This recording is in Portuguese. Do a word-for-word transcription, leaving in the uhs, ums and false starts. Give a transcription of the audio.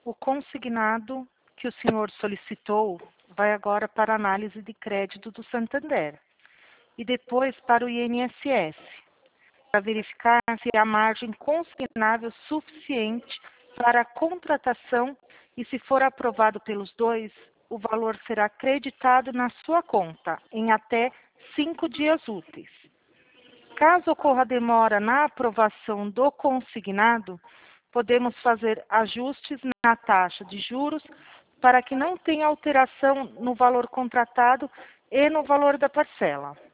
O consignado que o senhor solicitou vai agora para a análise de crédito do Santander e depois para o I N S S, para verificar se há margem consignável suficiente para a contratação e, se for aprovado pelos dois, o valor será acreditado na sua conta em até cinco dias úteis. Caso ocorra demora na aprovação do consignado, podemos fazer ajustes na taxa de juros para que não tenha alteração no valor contratado e no valor da parcela.